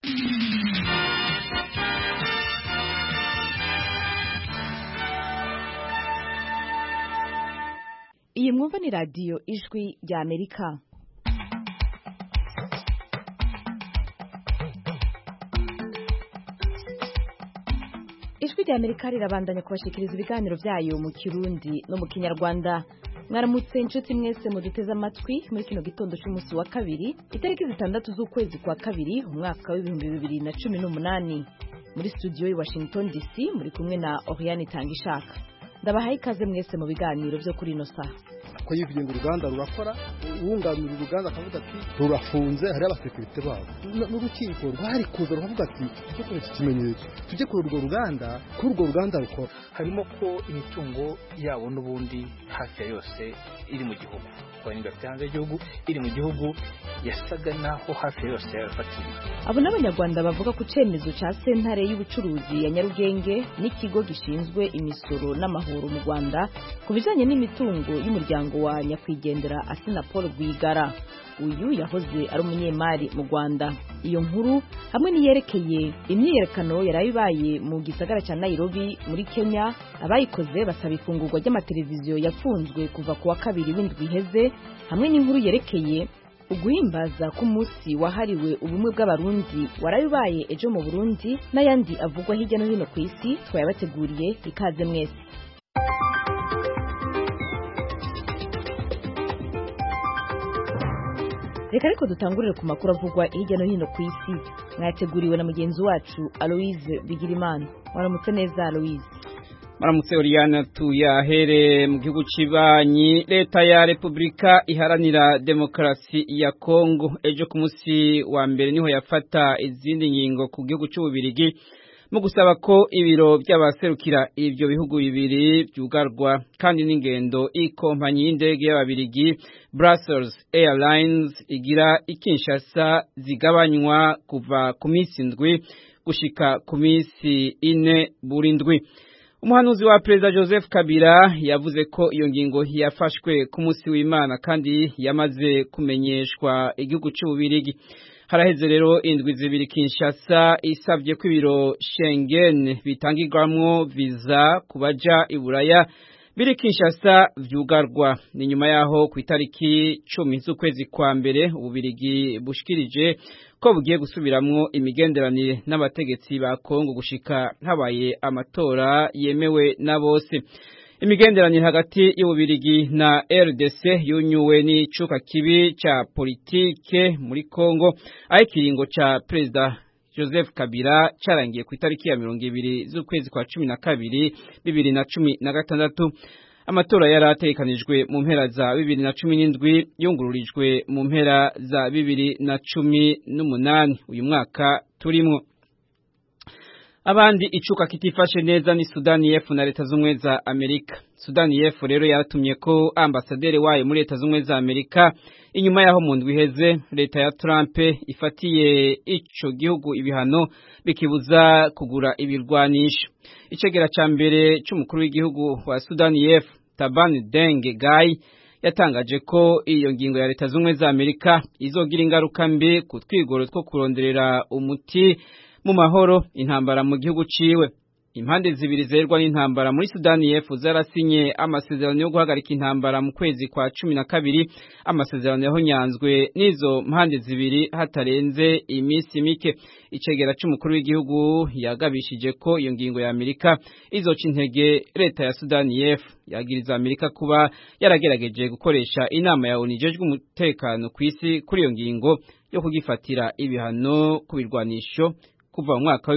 Iyi mwumva ni radiyo ijwi rya Amerika. Ijwi rya Amerika rirabandanya kubashikiriza ibiganiro byayo mu Kirundi no mu Kinyarwanda. Mwaramutse inshuti mwese muduteze amatwi muri kino gitondo cy'umunsi wa kabiri itariki 6 z'ukwezi kwa kabiri umwaka w'2018 muri studio i Washington DC muri kumwe na Oriane Tangishaka. Ndabahaye ikaze mwese mu biganiro byo kuri ino saha. Ko yivuye ngo uruganda rurakora uwunganira uruganda akavuga ati rurafunze hari abasekirite babo n'urukiko rwari kuza rukavuga ati tujye kuri iki kimenyetso tujye kuri urwo ruganda kuri urwo ruganda rukora harimo ko imitungo yabo n'ubundi hafi ya yose iri mu gihugu kwanyuga byanze igihugu iri mu gihugu yasaga naho hafi yose yafatiriye. Abo n'abanyarwanda bavuga ku cemezo ca sentare y'ubucuruzi ya Nyarugenge n'ikigo gishinzwe imisoro n'amahoro mu Rwanda kubijanye n'imitungo y'umuryango wa nyakwigendera Assinapol Rwigara. Uyu yahoze ari umunyemari mu Rwanda. Iyo nkuru hamwe niyerekeye imyiyerekano yarayibaye mu gisagara ca Nairobi muri Kenya, abayikoze basaba ifungurwa ry'amateleviziyo yafunzwe kuva ku wa kabiri w'indwi iheze, hamwe n'inkuru yerekeye uguhimbaza ku munsi wahariwe ubumwe bw'abarundi warayibaye ejo mu Burundi n'ayandi avugwa hirya no hino ku isi twayabateguriye. Ikaze mwese. Reka ariko dutangurire ku makuru avugwa hirya no hino ku isi mwateguriwe na mugenzi wacu Aloise Bigirimana. Waramutse neza Aloise? Maramutse Oriana, tuyahere mu gihugu cibanyi. Leta ya Republika Iharanira Demokarasi ya Kongo ejo ku munsi wa mbere niho yafata izindi ngingo ku gihugu c'Ububirigi mu gusaba ko ibiro by'abaserukira ivyo bihugu bibiri byugarwa kandi n'ingendo ikompanyi y'indege y'Ababirigi Brussels Airlines igira ikinshasa zigabanywa kuva ku minsi indwi gushika ku minsi 4 buri ndwi. Umuhanuzi wa Perezida Joseph Kabila yavuze ko iyo ngingo yafashwe ku munsi w'Imana kandi yamaze kumenyeshwa igihugu c'Ububirigi. Haraheze rero indwi zibiri Kinshasa isavye ko ibiro Schengen bitangirwamwo visa kubaja i Buraya biri Kinshasa vyugarwa. Ni nyuma yaho ku itariki 10 z'ukwezi kwa mbere Ububirigi bushikirije ko bugiye gusubiramwo imigenderanire n'abategetsi ba Kongo gushika habaye amatora yemewe na bose. Imigenderanire hagati y'Ububirigi na RDC yunyuwe n'icuka kibi ca politike muri Kongo, aho ikiringo ca Perezida Joseph Kabila carangiye ku itariki ya 20 z'ukwezi kwa 12 2016. Amatora yaratekanijwe mu mpera za 2017 yungururijwe mu mpera za 2018. Uyu mwaka turimwo abandi icuka kitifashe neza ni Sudani y'Epfo na Leta Zunze za Amerika. Sudani y'Epfo rero yaratumye ko ambasaderi wayo muri Leta Zunze za Amerika inyuma yaho mu ndwi iheze leta ya Trump ifatiye ico gihugu ibihano bikibuza kugura ibirwanisho. Icegera ca mbere c'umukuru w'igihugu wa Sudani y'Epfo Taban Deng Gai yatangaje ko iyo ngingo ya Leta Zunze za Amerika izogira ingaruka mbi ku twigoro two kuronderera umuti mu mahoro intambara mu gihugu ciwe. Impande zibiri zerwa n'intambara muri Sudani y'Epfo zarasinye amasezerano yo guhagarika intambara mu kwezi kwa 12. Amasezerano yahonyanzwe n'izo mpande zibiri hatarenze imisi mike. Icegera c'umukuru w'igihugu yagabishije ko iyo ngingo ya Amerika izoca intege leta ya Sudani y'Epfo. Yagiriza Amerika kuba yaragerageje gukoresha inama ya ONU ijejwe umutekano ku isi kuri iyo ngingo yo kugifatira ibihano ku birwanisho kuva mu mwaka wa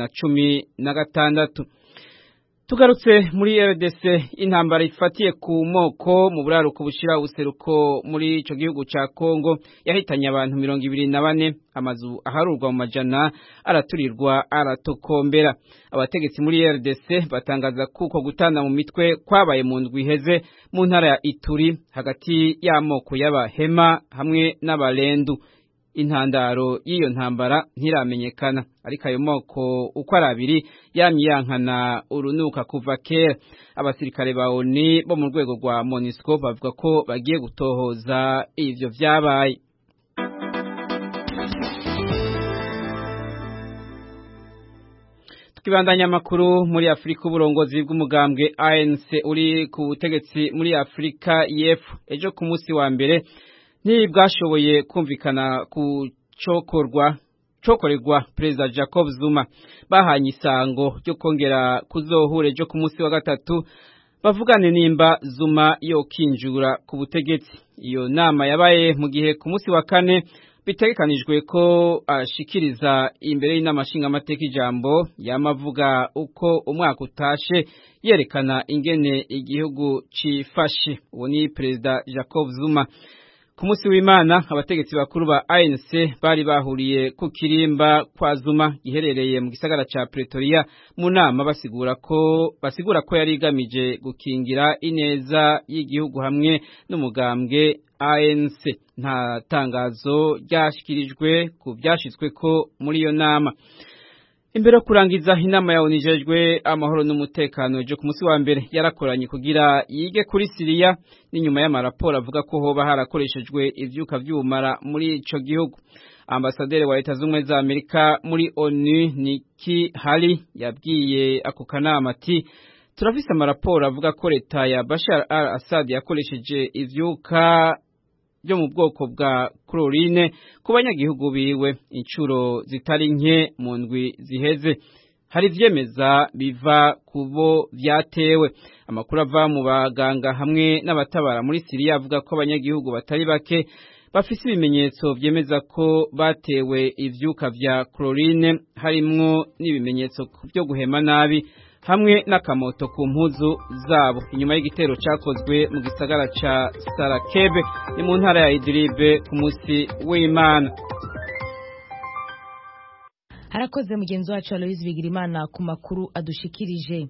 2016. Tugarutse muri RDC, intambara ifatiye ku moko mu buraruko bushira useruko muri ico gihugu ca Kongo yahitanye abantu 24. Amazu aharurwa mu majana araturirwa aratokombera. Abategetsi muri RDC batangaza kuko gutana mu mitwe kwabaye mu ndwi iheze mu ntara ya Ituri hagati y'amoko y'Abahema hamwe n'Abalendu. Intandaro y'iyo ntambara ntiramenyekana, ariko ayo moko uko ari abiri yamye yankana urunuka kuva kera. Abasirikare ba ONU bo mu rwego rwa MONUSCO bavuga ko bagiye gutohoza ivyo vyabaye. Kibandanya makuru muri Afrika uburongozi bw'umugambwe ANC uri ku butegetsi muri Afrika y'Epfo ejo ku munsi wa mbere ntibwashoboye kumvikana ku cokorerwa Perezida Jacob Zuma bahanye isango ryo kongera kuzohure ejo ku munsi wa gatatu bavugane nimba Zuma yokinjura ku butegetsi. Iyo nama yabaye mu gihe ku munsi wa kane bitegekanijwe ko ashikiriza imbere y'inama nshingamateka ijambo yamavuga uko umwaka utashe yerekana ingene igihugu cifashe. Uwo ni Perezida Jacob Zuma. Ku munsi w'Imana abategetsi bakuru ba ANC bari bahuriye ku kirimba kwa Zuma giherereye mu gisagara ca Pretoria mu nama basigura ko yari igamije gukingira ineza y'igihugu hamwe n'umugambwe ANC. Nta tangazo ryashikirijwe ku byashitsweko muri iyo nama. Imbere kurangiza inama ya unijejwe amahoro n'umutekano ejo ku munsi wa mbere yarakoranye kugira yige kuri Syria n'inyuma y'amaraporo avuga ko hoba harakoreshejwe ivyuka vy'ubumara muri ico gihugu. Ambasaderi wa Leta Zunze za Amerika muri ONU Nikki Haley yabwiye ako kanama ati turafise amaraporo avuga ko leta ya Bashar al-Assad yakoresheje ivyuka byo mu bwoko bwa chlorine ku banyagihugu biwe incuro zitari nke mu ndwi ziheze. Hari vyemeza biva kubo vyatewe. Amakuru ava mu baganga hamwe n'abatabara muri Syria avuga ko abanyagihugu batari bake bafise ibimenyetso vyemeza ko batewe ivyuka vya chlorine, harimwo n'ibimenyetso byo guhema nabi hamwe n'akamoto ku mpuzu zabo. Inyuma y'igitero cakozwe mu gisagara ca Sarakebe ni mu ntara ya Idlib ku munsi w'Imana. Harakoze mugenzi wacu Aloise Bigirimana ku makuru adushikirije.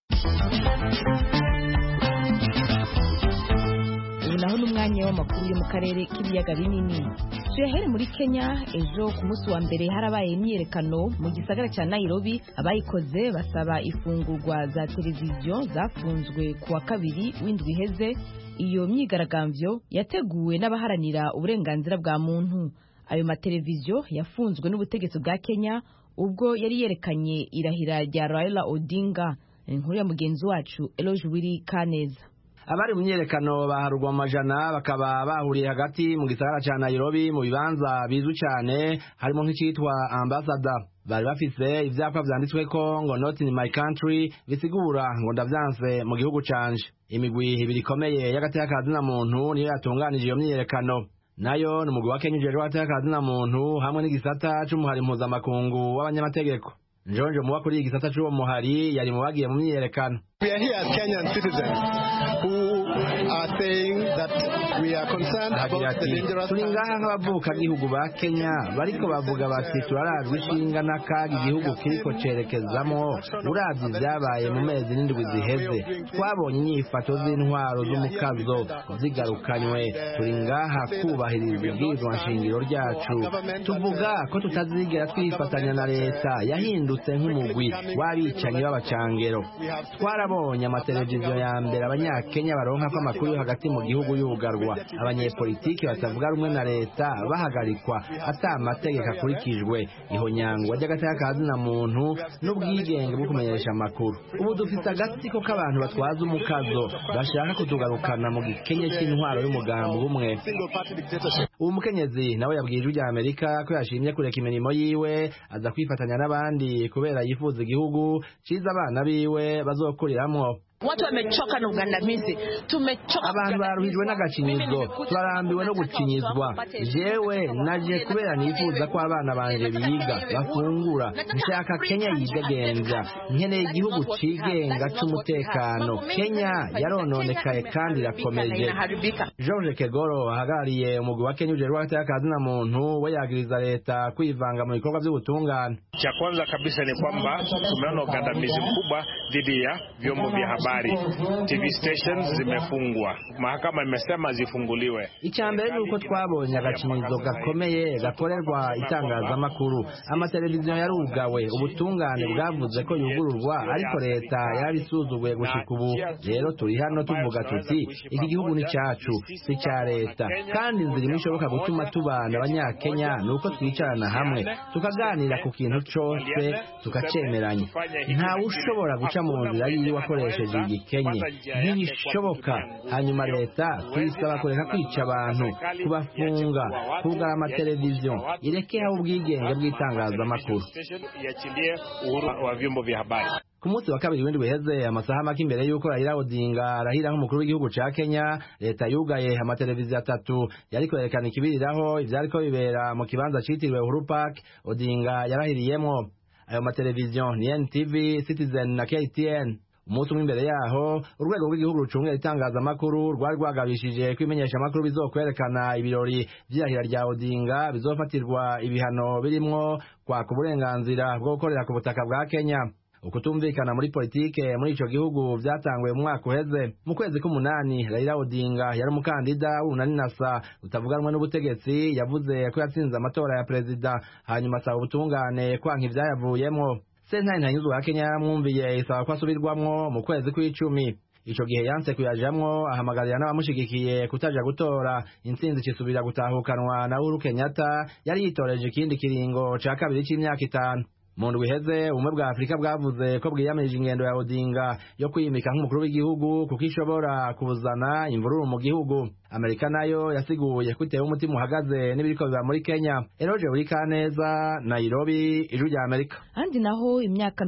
Ubu naho n'umwanya w'amakuru yo mu karere k'ibiyaga binini. Tuyahere muri Kenya ejo ku munsi wa mbere harabaye imyiyerekano mu gisagara cya Nairobi. Abayikoze basaba ifungurwa za televiziyo zafunzwe ku wa kabiri w'indwi iheze. Iyo myigaragambyo yateguwe n'abaharanira uburenganzira bwa muntu. Ayo mateleviziyo yafunzwe n'ubutegetsi bwa Kenya ubwo yari yerekanye irahira rya Raila Odinga. Inkuru ya mugenzi wacu Eloge Wiri Kaneza. Abari mu myerekano baharugwa amajana bakaba bahuriye hagati mu gisagara ca Nairobi mu bibanza bizwi cyane harimo nk'icitwa Ambassador. Bari bafise ivyapa vyanditsweko ngo not in my country bisigura ngo ndavyanse mu gihugu canje. Imigwi ibiri ikomeye y'agateka kazina muntu niyo yatunganije iyo myerekano. Nayo ni umugwi wa Kenya ujejwe agateka kazina muntu hamwe n'igisata c'umuhari mpuzamakungu w'abanyamategeko. Njonjo muba kuri igisata c'uwo muhari yari mu bagiye mu myiyerekano. We are here as Kenyan citizens who are saying that we are concerned about the dangerous. Turingaha nk'abavuka gihugu ba Kenya bariko bavuga bati turarazwe ishinga n'akaga igihugu kiriko cerekezamo uravye vyabaye mu mezi n'indwi ziheze. Twabonye inyifato z'intwaro z'umukazo zigarukanywe. Turingaha kubahiriza ibwirizwa nshingiro ryacu. Tuvuga ko tutazigera twifatanya na leta yahindutse nk'umugwi w'abicanyi b'abacangero. Twarabonye amateleviziyo ya mbere abanyakenya baronka ko amakuru yo hagati mu gihugu yugarwa, abanyepolitiki batavuga rumwe na leta bahagarikwa ata amategeko akurikijwe, ihonyangwa ry'agateka kazina muntu n'ubwigenge bwo kumenyesha amakuru. Ubu dufite agatsiko k'abantu batwaza umukazo bashaka kutugarukana mu gikenye cy'intwaro y'umugambi umwe. Uwo mukenyezi nawe yabwiye ijwi rya Amerika ko yashimye kureka imirimo yiwe aza kwifatanya n'abandi kubera yifuza igihugu ciza abana biwe bazokuriramwo. Watu wamechoka na ugandamizi, tumechoka. Abantu baruhijwe n'agacinyizo, turarambiwe no gucinyizwa. Jewe naje kubera nifuza ko abana banje biga bafungura. Nshaka Kenya yidegenza, nkeneye igihugu cigenga c'umutekano. Kenya yarononekaye kandi irakomeje. George Kegoro ahagarariye umugwi wa Kenya ujejwe agateka kazina muntu we yagiriza leta kwivanga mu bikorwa by'ubutungane. Cha kwanza kabisa ni kwamba tumeona ugandamizi mkubwa dhidi ya vyombo vya habari. TV stations zimefungwa. Mahakama imesema zifunguliwe. Icyambere nuko twabonye agacinyizo gakomeye gakorerwa itangazamakuru. Amateleviziyo yarugawe, ubutungane bwavuze ko yugururwa ariko leta yarisuzuguye gushika ubu. Rero turi hano tuvuga tuti iki gihugu ni cyacu, si cya leta. Kandi inzira imwe ishoboka gutuma tubana abanyakenya nuko twicarana hamwe tukaganira ku kintu cose tukacemeranya ntawe ushobora guca mu nzira yiwe akoresheje igikenye ntibishoboka hanyuma leta tuyisaba kureka kwica abantu kubafunga kugara amateleviziyo irekeho ubwigenge bw'itangazamakuru ku munsi wa kabiri w'indwi uheze amasaha make imbere y'uko Raila Odinga arahira nk'umukuru w'igihugu ca Kenya leta yugaye amateleviziyo 3 yari kwerekana ikibiriraho ivyariko bibera mu kibanza citiriwe Uhuru Park Odinga yarahiriyemwo ayo mateleviziyo ni NTV Citizen na KTN umunsi umwe imbere yaho urwego rw'igihugu rucungera itangazamakuru rwari rwagabishije kwimenyesha amakuru bizokwerekana ibirori vy'irahira rya Odinga bizofatirwa ibihano birimwo kwaka uburenganzira bwo gukorera ku butaka bwa Kenya ukutumvikana muri politike muri ico gihugu vyatanguye mu mwaka uheze mu kwezi k'umunani Raila Odinga yari umukandida w'urunani NASA utavuganwa n'ubutegetsi yavuze ko yatsinze amatora ya perezida hanyuma asaba ubutungane kwanka ivyayavuyemwo sentare ntanyuzwa ya Kenya yaramwumviye isaba ko asubirwamwo mu kwezi kw'icumi ico gihe yanse kuyajamwo ahamagarira n'abamushigikiye kutaja gutora intsinzi cisubira gutahukanwa na Uhuru Kenyatta yari yitoreje ikindi kiringo ca kabiri c'imyaka 5 mu ndwi iheze ubumwe bwa Afurika bwavuze ko bwiyamirije ingendo ya Odinga yo kwimika nk'umukuru w'igihugu kuko ishobora kuzana imvururu mu gihugu Amerika nayo yasiguye ko itewe umutima uhagaze n'ibiriko biba muri Kenya Eroje Urikaneza Nairobi ijuru rya Amerika andi naho imyaka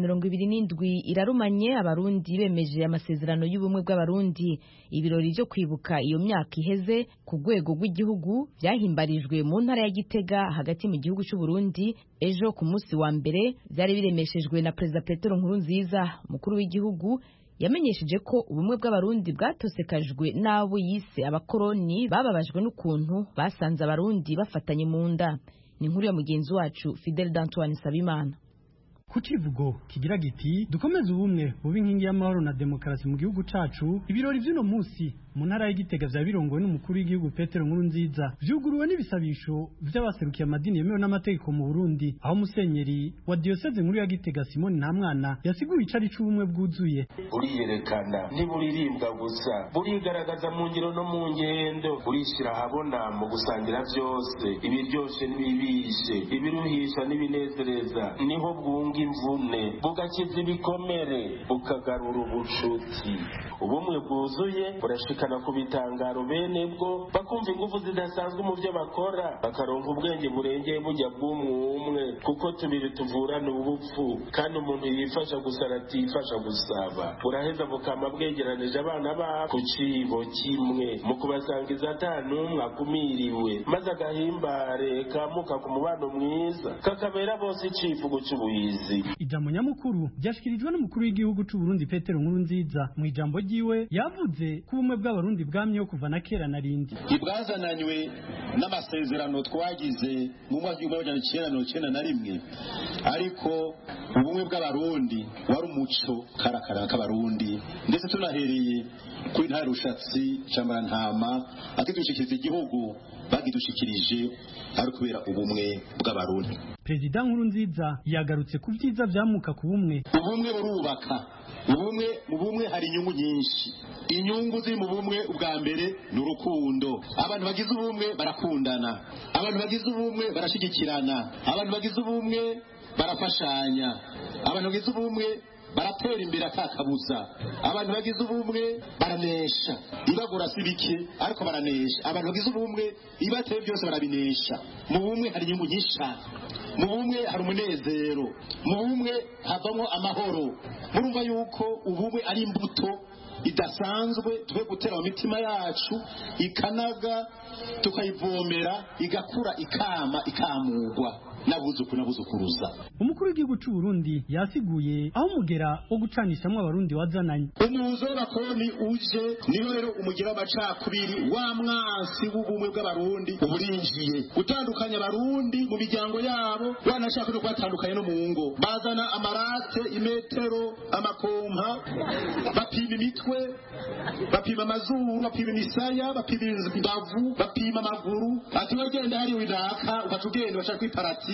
27 irarumanye abarundi bemeje amasezerano y'ubumwe bw'abarundi ibirori byo kwibuka iyo myaka iheze ku rwego rw'igihugu byahimbarijwe mu ntara ya Gitega hagati mu gihugu cy'u Burundi ejo ku munsi wa mbere byari biremeshejwe na Perezida Petero Nkurunziza mukuru w'igihugu yamenyesheje ko ubumwe bw'abarundi bwatosekajwe n'abo yise abakoroni bababajwe n'ukuntu basanze abarundi bafatanye mu nda ni inkuru ya mugenzi wacu Fidel D'Antoine Sabimana ku kivugo kigira giti dukomeze ubumwe bubi inkingi y'amahoro na demokarasi mu gihugu cacu ibirori vy'uno munsi mu ntara ya Gitega vya birongowe n'umukuru w'igihugu Petero Nkurunziza vyuguruwe n'ibisabisho vy'abaserukiye amadini yemewe n'amategeko mu Burundi aho musenyeri wa diocese nkuru ya Gitega Simoni Ntamwana yasiguye icari c'ubumwe bwuzuye buriyerekana ntiburirimba gusa burigaragaza mu ngiro no mu ngendo burishira habona mu gusangira vyose ibiryoshe n'ibibishe ibiruhisha n'ibinezereza niho bwunga imvune bugakiza ibikomere bukagarura ubucuti ubumwe bwuzuye burashikana ku bitangaro bene bwo bakumva ingufu zidasanzwe mu byo bakora bakaronka ubwenge burengeye bujya bw'umwe kuko tubiri tuvurana ubupfu kandi umuntu yifasha gusara atifasha gusaba buraheza bukama bwegeranije abana babo ku cibo kimwe mu kubasangiza atanumwe akumiriwe maze agahimbare kamuka ku mubano mwiza kakabera bose icivugo c'ubuyizi ijambo nyamukuru ryashikirijwe n'umukuru w'igihugu c'u Burundi Petero Nkurunziza mu ijambo ryiwe yavuze ko ubumwe bw'abarundi bwamyeho kuva na kera na rindi ibwazananywe n'amasezerano twagize mu mwaka w'1991 ariko ubumwe bw'abarundi wari umuco karakara k'abarundi ndetse tunahereye kuri nta rushatsi camantama akidushikiriza igihugu bagidushikirije ari kubera ubumwe bw'abarundi Perezida Nkurunziza yagarutse ku vyiza vyamuka ku bumwe ubumwe burubaka mu bumwe hari inyungu nyinshi inyungu ziri mu bumwe ubwa mbere ni urukundo abantu bagize ubumwe barakundana abantu bagize ubumwe barashigikirana abantu bagize ubumwe barafashanya abantu bagize ubumwe baratera imbere atakabuza abantu bagize ubumwe baranesha ibagura sibike ariko baranesha abantu bagize ubumwe ibateye byose barabinesha mu bumwe hari inyungu nyinshi mu bumwe hari umunezero mu bumwe havamo amahoro murumva yuko ubumwe ari imbuto idasanzwe twe gutera mu mitima yacu ikanaga tukayivomera igakura ikama ikamurwa nabuzukuruza umukuru w'igihugu c'u Burundi yasiguye aho umugera wo gucanishamwe abarundi wazananye umuzo w'abakoroni uje niho rero umugira amacakubiri wa mwansi w'ubumwe bw'abarundi uburinjiye gutandukanya abarundi mu miryango yabo wanashaka no kwatandukanya no mu ngo bazana amarate imetero amakompa bapima imitwe bapima amazuru bapima imisaya bapima imbavu bapima amaguru ati wagenda hari winaka ukatugenda bashaka kwiparati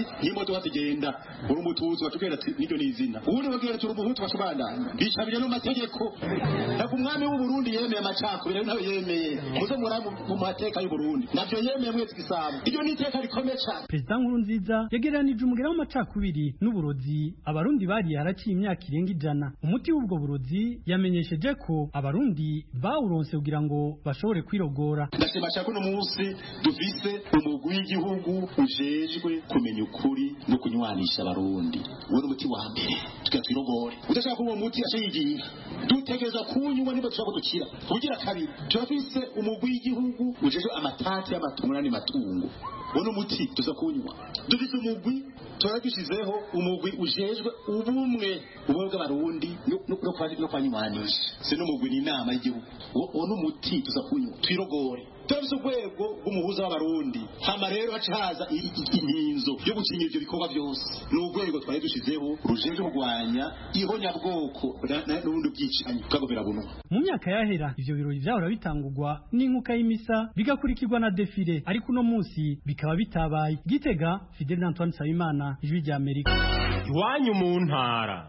n'imodoka zigenda uri umutuzi batubwira ati niryo ni izina ubundi bagera turi umuhutu bashobandana bishabije no mategeko ntabwo umwami w'u Burundi yemeye amacakubiri nawe yemeye muzo mu mateka y'u Burundi navyo yemeye mwese gisabo iryo ni iteka rikomeye cyane. Perezida Nkurunziza yagereranije umugera w'amacakubiri n'uburozi abarundi bariye haraciye imyaka irenga 100. Umuti w'ubwo burozi yamenyesheje ko abarundi bawuronse kugira ngo bashobore kwirogora. Ndashimashaka no munsi dufise umugwi w'igihugu ujejwe kumenya ukuri no kunywanisha abarundi wone umuti wa mbere tukatwirogore udashaka uwo muti ashiyigira dutegereza kunywa niba dushaka gukira kugira kabiri turafise umugwi w'igihugu ujejwe amatati y'amatungo n'amatungo wone umuti tuza kunywa dufise umugwi turagishizeho umugwi ujejwe ubumwe bw'abarundi no kwanywanisha se n'umugwi n'inama y'igihugu wone umuti tuza kunywa twirogore turafise urwego rw'umuhuza w'abarundi hama rero hacaza inkinzo yo gucinya ivyo bikorwa byose n'urwego twari dushizeho rujeje kurwanya ihonyabwoko n'ubundi bwicanyi bwagobera bunwa. Mu myaka yahera ivyo birori vyahora bitangurwa n'inkuka y'imisa bigakurikirwa na defile ariko uno munsi bikaba bitabaye. Gitega, Fidel Antoine Nsabimana, Ijwi rya Amerika. Iwanyu mu ntara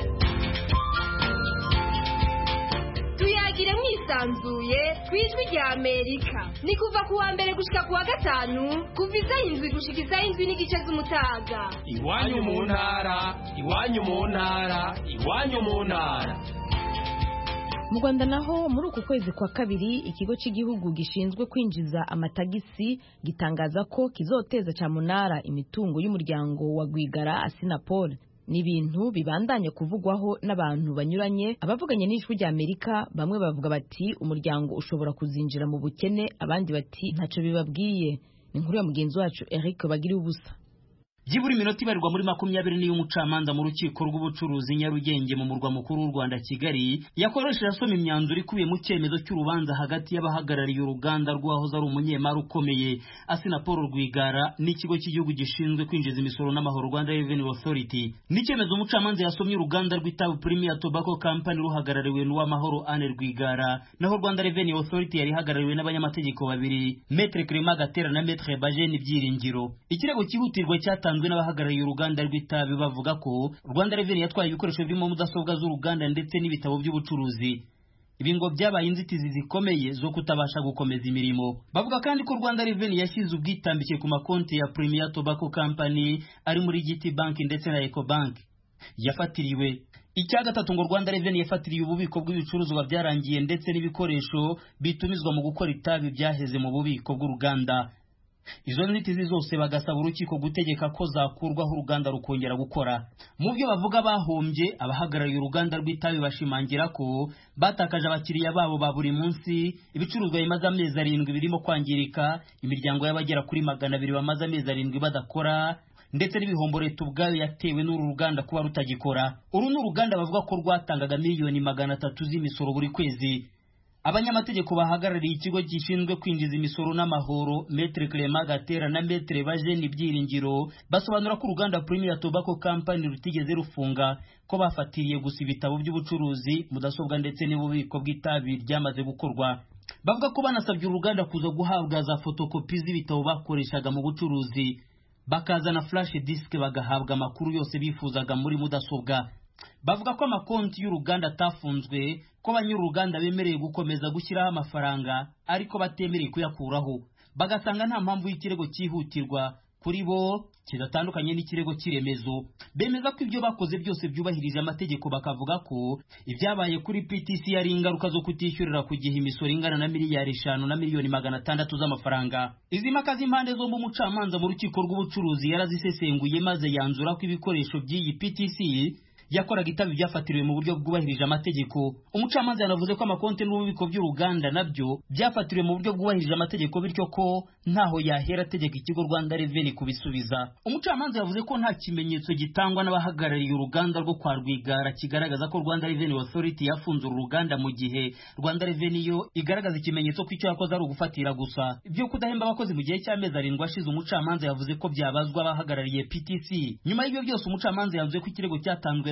tuyagire mwisanzuye kwijwi rya Amerika ni kuva kuwa mbere gushika kuwa gatanu kuva isaha 7 gushika isaha 7:30 z'umutaga. Iwanyu mu ntara iwanyu mu ntara iwanyu mu ntara. Mu Rwanda naho muri uku kwezi kwa kabiri ikigo cy'igihugu gishinzwe kwinjiza amatagisi gitangaza ko kizoteza cyamunara imitungo y'umuryango wa Rwigara Asinapol. N'ibintu bibandanye kuvugwaho n'abantu banyuranye. Abavuganye n'Ijwi rya Amerika bamwe bavuga bati umuryango ushobora kuzinjira mu bukene, abandi bati ntaco bibabwiye. Ni inkuru ya mugenzi wacu Eric Bagiri ubusa. Jiburi minoti barirwa muri 20 ni y'umucamanza mu rukiko rw'ubucuruzi Nyarugenge mu murwa mukuru w'u Rwanda Kigali yakoresheje asoma imyanzuro ikubiye mu cyemezo cy'urubanza hagati y'abahagarariye uruganda rwahoze ari umunyemari ukomeye Asinapol Rwigara n'ikigo cy'igihugu gishinzwe kwinjiza imisoro n'amahoro Rwanda Revenue Authority. N'icyemezo umucamanza yasomye uruganda rw'itabu Premier Tobacco Company ruhagarariwe n'uwamahoro Anne Rwigara naho Rwanda Revenue Authority yari hagarariwe n'abanyamategeko babiri Maître Clément Gatera na Maître Bajeni Byiringiro. Ikirego cyihutirwa cyatanzwe n'abahagarariye uruganda rw'itabi bavuga ko Rwanda Revenue yatwaye ibikoresho birimo mudasobwa z'uruganda ndetse n'ibitabo by'ubucuruzi. Ibi ngo byabaye inzitizi zikomeye zo kutabasha gukomeza imirimo. Bavuga kandi ko Rwanda Revenue yashyize ubwitambike ku makonti ya Premier Tobacco Company ari muri GT Bank ndetse na Ecobank. Yafatiriwe icya gatatu ngo Rwanda Revenue yafatiriye ububiko bw'ibicuruzwa byarangiye ndetse n'ibikoresho bitumizwa mu gukora itabi byaheze mu bubiko bw'uruganda. Izo nzitizi zose bagasaba urukiko gutegeka ko zakurwaho uruganda rukongera gukora. Mu byo bavuga bahombye abahagarariye uruganda rw'itabi bashimangira ko batakaje abakiriya babo ba buri munsi, ibicuruzwa bimaze amezi 7 birimo kwangirika, imiryango y'abagera kuri 200 bamaze amezi 7 badakora, ndetse n'ibihombo leta ubwayo yatewe n'uru ruganda kuba rutagikora. Uru n'uruganda bavuga ko rwatangaga miliyoni 300 z'imisoro buri kwezi. Abanyamategeko bahagarariye ikigo gishinzwe kwinjiza imisoro n'amahoro Maître Clément Gatera na Maître Bajeni Byiringiro basobanura ko uruganda Premier Tobacco Company rutigeze rufunga, ko bafatiriye gusa ibitabo by'ubucuruzi, mudasobwa ndetse n'ububiko bw'itabi ryamaze gukorwa. Bavuga ko banasabye uruganda kuza guhabwa za fotokopi z'ibitabo bakoreshaga mu bucuruzi, bakazana flash disk bagahabwa amakuru yose bifuzaga muri mudasobwa. Bavuga ko amakonti y'uruganda atafunzwe, ko banyuruganda bemereye gukomeza gushyiraho amafaranga ariko batemereye kuyakuraho. Bagasanga nta mpamvu y'ikirego cyihutirwa kuri bo kidatandukanye n'ikirego kiremezo. Bemeza ko ibyo bakoze byose byubahirije amategeko, bakavuga ko ibyabaye kuri PTC yari ingaruka zo kutishyurira ku gihe imisoro ingana na miliyari 5 na miliyoni 600 z'amafaranga. Izi mpaka z'impande zombi umucamanza mu rukiko rw'ubucuruzi yarazisesenguye maze yanzura ko ibikoresho by'iyi PTC yakoraga itabi byafatiriwe mu buryo bwubahirije amategeko. Umucamanza yanavuze ko amakonti n'ububiko by'uruganda nabyo byafatiriwe mu buryo bwubahirije amategeko, bityo ko ntaho yahera ategeka ikigo Rwanda Revenue kubisubiza. Umucamanza yavuze ko nta kimenyetso gitangwa n'abahagarariye uruganda rwo kwa Rwigara kigaragaza ko Rwanda Revenue Authority yafunze uruganda mu gihe Rwanda Revenue yo igaragaza ikimenyetso ko icyo yakoze ari ugufatira gusa. Ibyo kudahemba abakozi mu gihe cy'amezi 7 ashize umucamanza yavuze ko byabazwa abahagarariye PTC. Nyuma y'ibyo byose umucamanza yavuze ko ikirego cyatanzwe na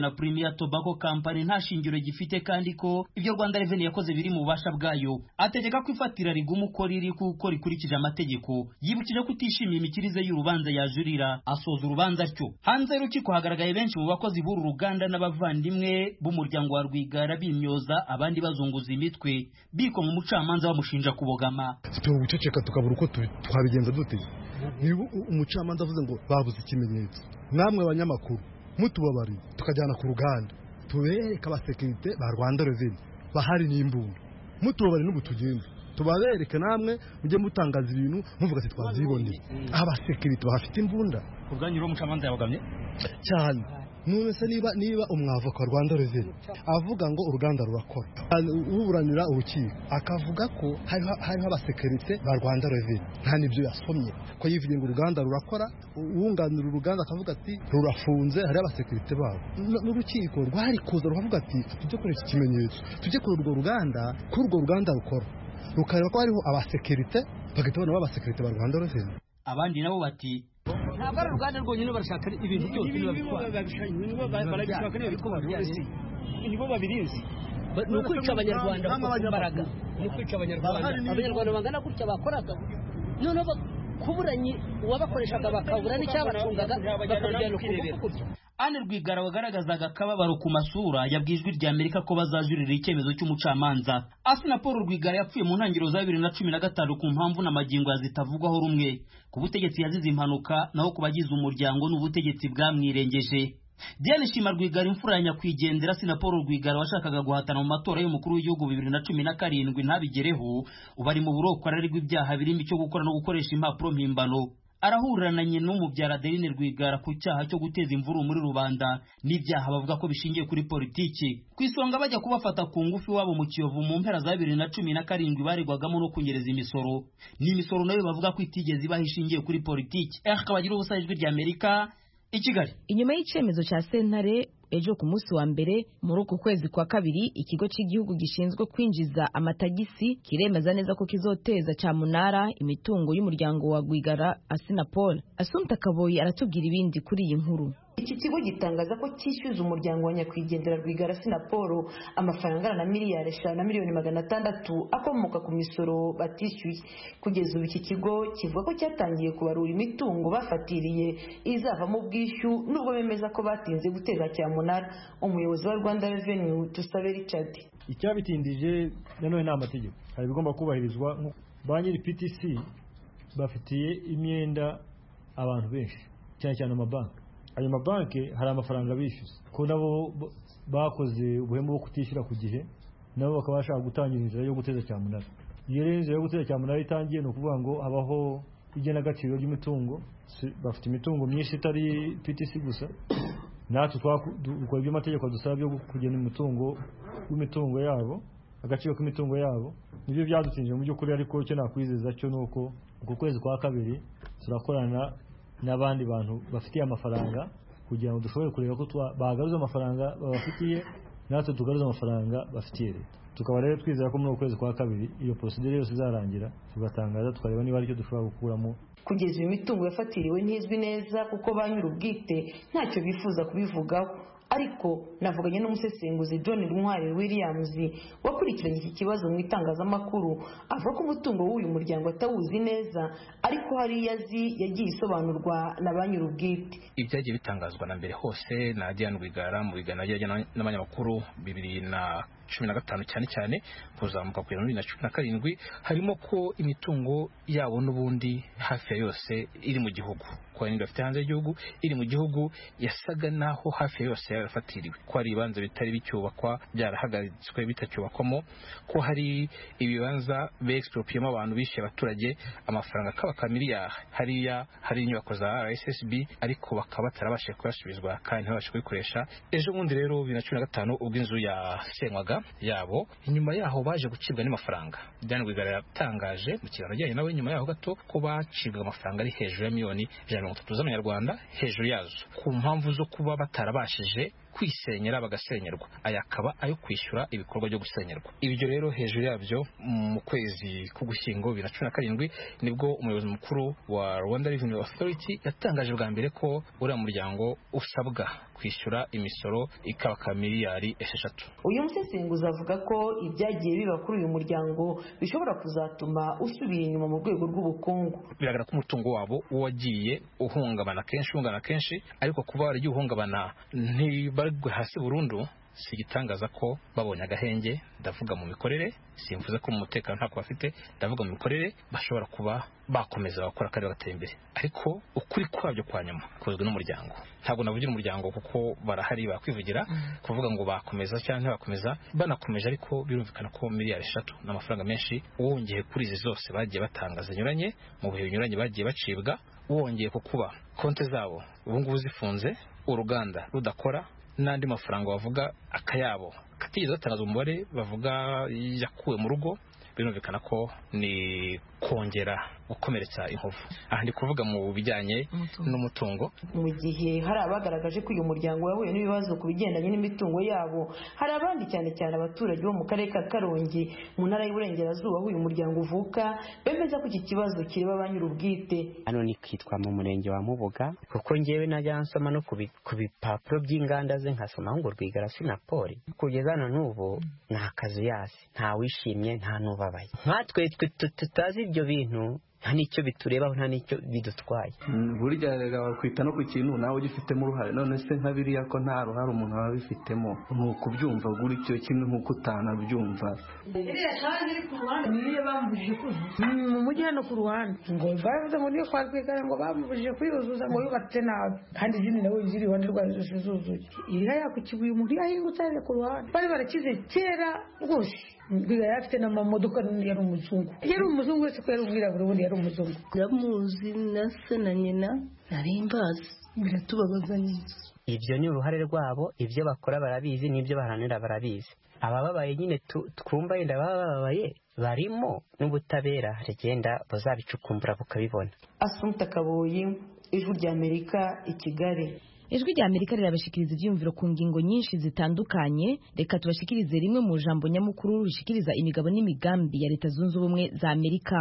na Premier Tobacco Company nta shingiro gifite kandi ko ibyo Rwanda Revenue yakoze biri mu bubasha bwayo. Ategeka ko ifatira riguma uko riri kuko rikurikije amategeko. Yibukije ko utishimiye imikirize y'urubanza yajurira asoza urubanza atyo. Hanze y'urukiko hagaragaye benshi mu bakozi b'uru ruganda n'abavandimwe b'umuryango wa Rwigara bimyoza abandi bazunguza imitwe biko mu mucamanza bamushinja kubogama. Tuguceceka tukabura uko twabigenza dute. Niba umucamanza avuze ngo babuze ikimenyetso, namwe abanyamakuru mutubabari tukajyana ku ruganda tubereka abasekirite ba Rwanda Revenue bahari n'imbunda, mutubabari n'ubu tugenda tubabereke namwe mujye mutangaza ibintu muvuga ati twaziboneye. Abasekirite bafite imbunda ubwanyu ro mucamanza yabogamye cyane. None se niba umwavoka wa Rwanda Revenue avuga ngo uruganda rurakora, uburanira urukiko akavuga ko hariho abasekirite ba Rwanda Revenue nta nibyo yasomye ko yivuye ngo uruganda rurakora, uwunganira uruganda akavuga ati rurafunze hari abasekirite babo, n'urukiko rwari kuza rukavuga ati tujye koresha ikimenyetso, tujye kuri urwo ruganda rukora, rukareba ko hariho abasekirite bagahita babona abasekirite ba Rwanda Revenue. Abandi nabo bati ntabwo ari uruganda rwonyine barashaka ibintu byose nibo babirinzi. Ni ukwica abanyarwanda imbaraga, ni ukwica abanyarwanda bangana gutya bakoraga, noneho kuburanye uwabakoreshaga bakabura n'icyabacungaga bakabijyana kurebera. Anne Rwigara wagaragazaga akababaro ku masura yabwijwe rya Amerika ko bazajurira icyemezo cy'umucamanza. Assinapol Rwigara yapfuye mu ntangiriro za 2015 ku mpamvu n'amagingo yazitavugwaho rumwe. Ku butegetsi yazize impanuka naho kubagize umuryango n'ubutegetsi bwamwirengeje. Diane Shima Rwigara imfura ya nyakwigendera Assinapol Rwigara washakaga guhatana mu matora y'umukuru w'igihugu 2017 ntabigereho ubari mu buroko ararirwa ibyaha birimo cyo gukora no gukoresha impapuro mpimbano. Arahurananye n'umubyara Adeline Rwigara ku cyaha cyo guteza imvuru muri rubanda n'ibyaha bavuga ko bishingiye kuri politiki. Ku isonga bajya kubafata ku ngufu wabo mu Kiyovu mu mpera za 2017 baregwagamo no kunyereza imisoro. Ni imisoro nayo bavuga ko itigeze ibahishingiye kuri politiki. Akabagira ubusayijwe rya Amerika i Kigali. Inyuma y'icyemezo cya sentare ejo ku munsi wa mbere muri uku kwezi kwa kabiri, ikigo cy'igihugu gishinzwe kwinjiza amatagisi kiremeza neza ko kizoteza cyamunara imitungo y'umuryango wa Rwigara Assinapol. Assumpta Kaboyi aratubwira ibindi kuri iyi nkuru. Iki kigo gitangaza ko cyishyuza umuryango wa nyakwigendera Rwigara Assinapol amafaranga angana na miliyari 5,600,000 akomoka ku misoro batishyuye. Kugeza ubu iki kigo kivuga ko cyatangiye kubarura imitungo bafatiriye izavamo ubwishyu nubwo bemeza ko batinze guteza cyamunara. Umuyobozi wa Rwanda Revenue Tusabe Richard: icyabitindije nanone ni amategeko, hari bigomba kubahirizwa. Ba nyiri PTC bafitiye imyenda abantu benshi cyane cyane amabanki. Ayo mabanki hari amafaranga bishyuza ko nabo bakoze ubuhemu bwo kutishyura ku gihe, nabo bakaba bashaka gutangira inzira yo guteza cyamunara. Iyo rero inzira yo guteza cyamunara itangiye no kuvuga ngo habaho igenagaciro ry'imitungo. Bafite imitungo myinshi itari PTC gusa, natwe twakora ibyo amategeko adusaba byo kugena imitungo yabo, agaciro k'imitungo yabo. Nibyo byadutinje mu by'ukuri, ariko cyo nakwizeza cyo nuko uko kwezi kwa kabiri turakorana n'abandi bantu bafitiye amafaranga kugira ngo dushobore kureba ko bagaruza amafaranga babafitiye, natwe tugaruza amafaranga bafitiye leta. Tukaba rero twizera ko muri ukwezi kwa kabiri iyo procedure yose izarangira, tugatangaza tukareba niba aricyo dushobora gukuramo. Kugeza uyu mitungo yafatiriwe ntizwi neza kuko ba nyir'ubwite ntacyo bifuza kubivugaho, ariko navuganye n'umusesenguzi John Ntwari Williams wakurikiranye iki kibazo mu itangazamakuru, avuga ko umutungo w'uyu muryango atawuzi neza, ariko hari yazi yagiye isobanurwa na ba nyir'ubwite. Ibyagiye bitangazwa na mbere hose na Diane Rwigara mu biganiro yajyanye n'abanyamakuru 2015 cyane kuzamuka kugera muri 2017 harimo ko imitungo yabo n'ubundi hafi ya yose iri mu gihugu, ko ari bafite hanze y'igihugu, iri mu gihugu yasaga naho hafi ya yose yarafatiriwe, ko hari ibibanza bitari bicyubakwa byarahagaritswe bitacyubakwamo, ko hari ibibanza beexpropriamo abantu bishyuye abaturage amafaranga kabaka miliyari, hariya hari inyubako za RSSB ariko bakaba batarabashije kuyasubizwa kandi ntibabashe kubikoresha. Ejo bundi rero 2015 ubwo inzu yasenywaga yabo, inyuma yaho baje gucibwa n'amafaranga. Diane Rwigara yatangaje mu kiganiro ajyanye nawe nyuma yaho gato ko bacibwa amafaranga ari hejuru ya miliyoni 130 z'amanyarwanda hejuru yazo, ku mpamvu zo kuba batarabashije kwisenyera bagasenyerwa, aya akaba ayo kwishyura ibikorwa byo gusenyerwa. Ibyo rero hejuru yabyo mu kwezi k'Ugushyingo 2017 nibwo umuyobozi mukuru wa Rwanda Revenue Authority yatangaje bwa mbere ko uriya muryango usabwa kwishyura imisoro ikaba miliyari 6. Uyu musesenguzi avuga ko ibyagiye biba kuri uyu muryango bishobora kuzatuma usubira inyuma mu rwego rw'ubukungu. Biragaragara ko umutungo wabo wagiye uhungabana kenshi, ariko kuba waragiye uhungabana ntibarwe hasi burundu si igitangaza ko babonye agahenge. Ndavuga mu mikorere, simvuze ko mu mutekano ntako bafite, ndavuga mu mikorere bashobora kuba bakomeza bakora kandi bagatera imbere. Ariko ukuri kwabyo kwa nyuma kozwe n'umuryango. Ntabwo navugira umuryango kuko barahari bakwivugira kuvuga ngo bakomeza cyangwa ntibakomeza. Banakomeje ariko birumvikana ko miliyari 3 n'amafaranga menshi wongeye kuri izi zose bagiye batanga zinyuranye mu bihe binyuranye bagiye bacibwa, wongeye kukuba konte zabo ubu ngubu zifunze, uruganda rudakora, n'andi mafaranga bavuga akayabo katigeze batangaza umubare bavuga yakuwe mu rugo. Birumvikana ko ni kongera gukomeretsa inkovu. Aha ndi kuvuga mu bijyanye n'umutungo. Mu gihe hari abagaragaje ko uyu muryango wahuye n'ibibazo ku bigendanye n'imitungo yabo, hari abandi cyane abaturage bo mu karere ka Karongi mu ntara y'Iburengerazuba uyu muryango uvuka bemeza ko iki kibazo kireba ba nyir'ubwite. Hano ni kwitwa mu murenge wa Mubuga, kuko ngewe najya nsoma no ku bipapuro by'inganda ze nkasoma ngo Rwigara Sinapol. Kugeza na n'ubu nta kazu yasi, nta wishimye, nta nubabaye. Nkatwe tutazi ibyo bintu nta nicyo biturebaho, nta nicyo bidutwaye. Burya bakwita no ku kintu nawe ugifitemo uruhare, none se nka biriya ko nta ruhare umuntu aba abifitemo, ni ukubyumva gura icyo kintu nk'uko utanabyumva. Iriya shani iri ku ruhande niyo bamubujije kuzuza mu mujyi hano ku ruhande, ngo bavuze ngo niyo kwa Rwigara ngo bamubujije kuyuzuza ngo yubatse nabi, kandi izindi nawe ziri iruhande rwayo zose zuzuye. Iriya yakukibuye umuntu yahingutse ari ku ruhande, bari barakize kera rwose. Rwigara afite n'amamodoka, yari umuzungu wese ko yari umwirabura, ubundi yari umuzungu. Ndamuzi na se na nyina nari mbazi, biratubabaza nyine. Ibyo ni uruhare rwabo, ibyo bakora barabizi, n'ibyo baharanira barabizi. Abababaye nyine twumva yenda bababaye barimo n'ubutabera rigenda buzabicukumbura bukabibona. Asumta Kaboyi, Ijwi ry'Amerika, i Kigali. Ijwi ry'Amerika rirabashikiriza ibyumviro ku ngingo nyinshi zitandukanye. Reka tubashikirize rimwe mu jambo nyamukuru rishikiriza imigabo n'imigambi ya Leta Zunze Ubumwe za Amerika.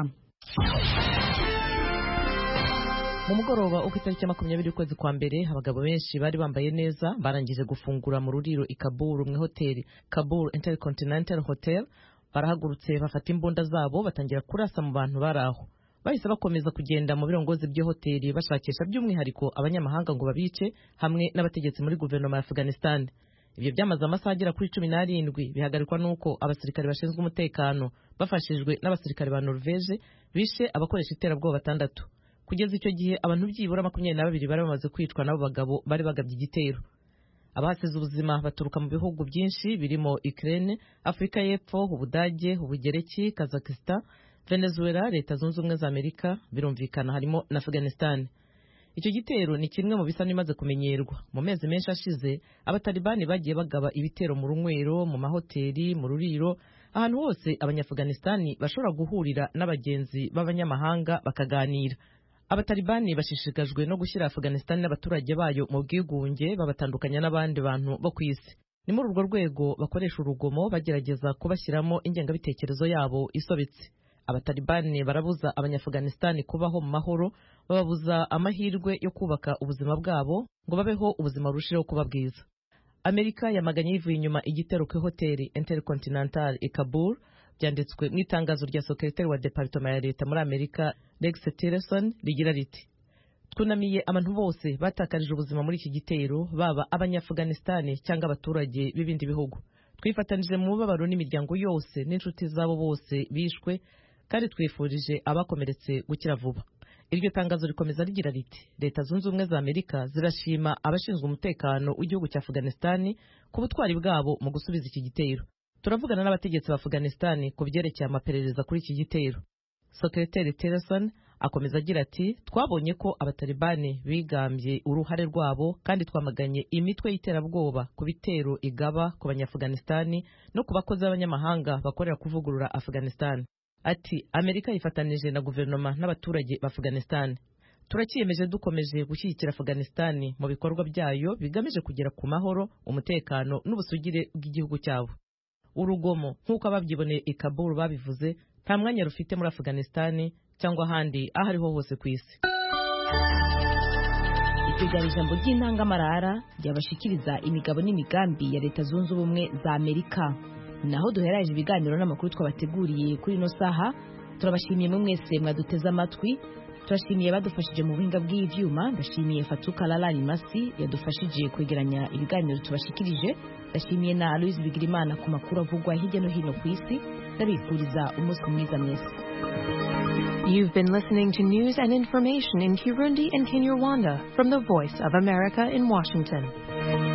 Mu mugoroba uko itariki 20 ukwezi kwa mbere, abagabo benshi bari bambaye neza barangije gufungura mu ruriro i Kabul mu hoteli Kabul Intercontinental Hotel. Barahagurutse bafata imbunda zabo batangira kurasa mu bantu baraho. Bahise bakomeza kugenda mu birongozi by'iyo hoteli bashakisha by'umwihariko abanyamahanga ngo babice hamwe n'abategetsi muri guverinoma ya Afghanistan. Ibyo byamaze amasaha agera kuri 17 bihagarikwa nuko abasirikare bashinzwe umutekano bafashijwe n'abasirikare ba Norvege bishe abakoresha iterabwoba 6. Kugeza icyo gihe abantu byibura 22 bari bamaze kwicwa n'abo bagabo bari bagabye igitero. Abahasize ubuzima baturuka mu bihugu byinshi birimo Ukraine, Afrika y'Epfo, Ubudage, Ubugereki, Kazakhstan, Venezuela, Leta Zunze Ubumwe za Amerika, birumvikana harimo na Afghanistan. Icyo gitero ni kimwe mu bisa nimaze kumenyerwa. Mu mezi menshi ashize, abatalibani bagiye bagaba ibitero mu runywero, mu mahoteli, mu ruriro, ahantu hose abanyafghanistani bashobora guhurira n'abagenzi b'abanyamahanga bakaganira. Abatalibani bashishikajwe no gushyira Afghanistan n'abaturage bayo mu bwigunge, babatandukanya n'abandi bantu bo ku isi. Ni muri urwo rwego bakoresha urugomo bagerageza kubashyiramo ingengabitekerezo yabo isobetse. Abatalibani barabuza abanyafghanistani kubaho mu mahoro, bababuza amahirwe yo kubaka ubuzima bwabo ngo babeho ubuzima burushijeho kuba bwiza. Amerika yamaganye yivuye inyuma igitero ku hoteli Intercontinental i Kabul. Byanditswe mu itangazo rya Secretary wa Department ya Leta muri Amerika Rex Tillerson rigira riti: twunamiye abantu bose batakarije ubuzima muri iki gitero, baba abanyafghanistani cyangwa abaturage b'ibindi bihugu. Twifatanije mu mubabaro n'imiryango yose n'inshuti zabo bose bishwe, kandi twifurije abakomeretse gukira vuba. Iryo tangazo rikomeza rigira riti: Leta Zunze Ubumwe za Amerika zirashima abashinzwe umutekano w'igihugu cya Afghanistan ku butwari bwabo mu gusubiza iki gitero. Turavugana n'abategetsi ba Afghanistan ku byerekeye amaperereza kuri iki gitero. Secretary Tillerson akomeza agira ati: twabonye ko abatalibani bigambye uruhare rwabo, kandi twamaganye imitwe y'iterabwoba ku bitero igaba ku banyafghanistan no ku bakozi b'abanyamahanga bakorera kuvugurura Afghanistan. Ati: Amerika ifatanije na guverinoma n'abaturage ba Afghanistan. turakiyemeje dukomeje gushyigikira Afghanistan mu bikorwa byayo bigamije kugera ku mahoro, umutekano n'ubusugire bw'igihugu cyabo. Urugomo nk'uko ababyiboneye i Kabul babivuze nta mwanya rufite muri Afghanistan cyangwa ahandi aho ariho hose ku isi. Iteganya ijambo ry'intangamarara ryabashikiriza imigabo n'imigambi ya Leta Zunze Ubumwe za Amerika. Naho duheraje ibiganiro n'amakuru twabateguriye kuri ino saha. Turabashimiye mwe mwese mwaduteze amatwi. Turashimiye badufashije mu buhinga bw'ivyuma. Ndashimiye Fatuka Lalani Masi yadufashije kwegeranya ibiganiro tubashikirije. Ndashimiye na Aloise Bigirimana ku makuru avugwa hirya no hino ku isi. Ndabifuriza umunsi mwiza mwese. You've been listening to news and information in Kirundi and Kinyarwanda from the Voice of America in Washington.